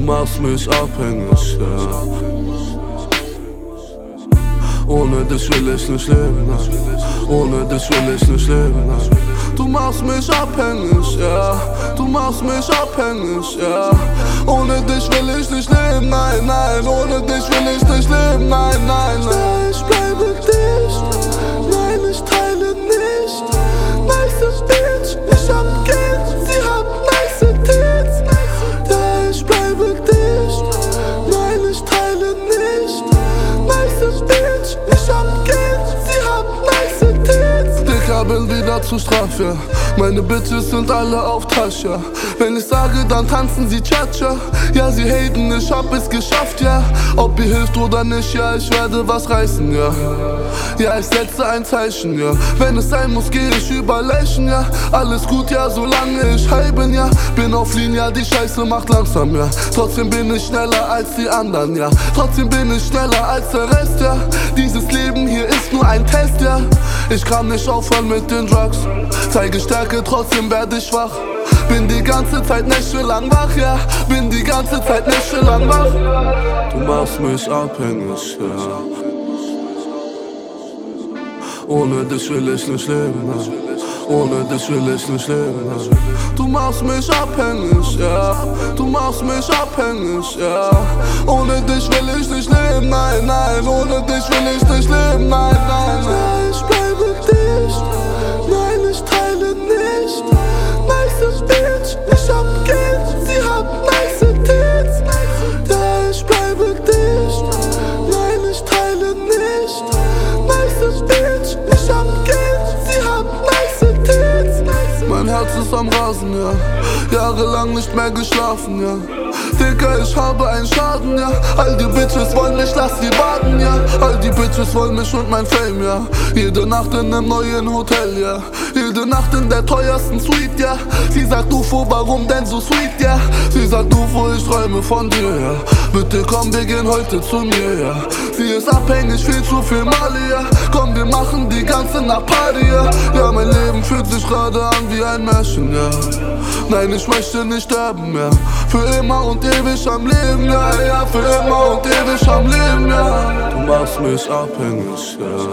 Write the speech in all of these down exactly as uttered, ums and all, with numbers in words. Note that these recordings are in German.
machst mich abhängig, ja. Ohne dich will ich nicht leben, ja. Ohne dich will ich nicht leben, ja. Du machst mich abhängig, ja. Du machst mich abhängig, ja. Ohne dich will ich nicht leben, nein, nein. Ohne dich will ich nicht leben, nein, nein, nein. Ja, ich bleibe dicht, nein, ich teile nicht. Nice Bitch, ich hab Geld, sie hat nice Tits. Ja, ich bleibe dicht, nein, ich teile nicht. Nice Bitch, ich hab Geld, sie hat nice Tits. Dicker, bin wieder zu Straf, ja. Meine Bitches sind alle auf Tascha. Wenn ich sage, dann tanzen sie Cha-Cha. Ja, sie haten, ich hab es geschafft, ja. Ob ihr hilft oder nicht, ja, ich werde was reißen, ja. Ja, ich setze ein Zeichen, ja. Wenn es sein muss, geh ich über Leichen, ja. Alles gut, ja, solange ich high bin, ja. Bin auf Linie, ja, die Scheiße macht langsam, ja. Trotzdem bin ich schneller als die anderen, ja. Trotzdem bin ich schneller als der Rest, ja. Dieses Leben hier ist nur ein Test, ja. Ich kann nicht aufhören mit den Drugs. Zeige Stärke, trotzdem werde ich schwach. Bin die ganze Zeit nächtelang wach, ja. Bin die ganze Zeit nächtelang wach. Du machst mich abhängig, ja. Ohne dich will ich nicht leben, ja. Ohne dich will ich nicht leben, ja. Du machst mich abhängig, ja. Du machst mich abhängig, ja. Ohne dich will ich nicht leben, nein, nein. Ohne dich will ich nicht leben, nein, nein, nein. Ja, ich bleibe dicht, nein, ich teile nicht. Nice Bitch, ich hab Geld, sie hat nice Tits. Ja, ich bleibe dicht, nein, ich teile nicht. Nice Bitch, ich hab Geld, sie hat nice Tits. Mein Herz ist am Rasen, ja. Jahrelang nicht mehr geschlafen, ja. Digga, ich habe einen Schaden, ja. All die Bitches wollen mich, lass sie warten, ja. All die Bitches wollen mich und mein Fame, ja. Jede Nacht in einem neuen Hotel, ja. Jede Nacht in der teuersten Suite, ja. Sie sagt U F O, warum denn so sweet, ja. Sie sagt U F O, ich träume von dir, ja. Bitte komm, wir gehen heute zu mir, ja. Sie ist abhängig, viel zu viel Mali, ja. Komm, wir machen die ganze Nacht Party, ja. Ja, mein Leben fühlt sich gerade an wie ein Märchen, ja. Nein, ich möchte nicht sterben, ja. Für immer und ewig am Leben, ja, ja. Für immer und ewig am Leben, ja. Du machst mich abhängig, ja.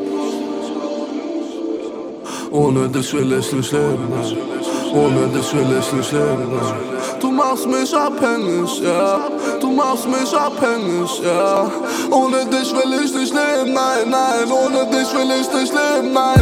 Ohne dich will ich nicht leben, ja. Ohne dich will ich nicht leben, ja. Du machst mich abhängig, ja. Du machst mich abhängig, ja. Ohne dich will ich nicht leben, nein, nein. Ohne dich will ich nicht leben, nein.